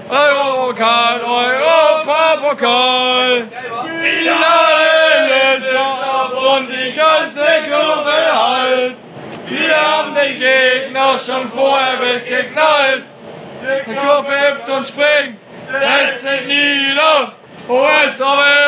Europapokal, Europapokal. Finale ist ab und die ganze Kurve halt. Wir haben den Gegner schon vorher weggeknallt. Der Kopf hebt und springt, lässt sich nieder. OSV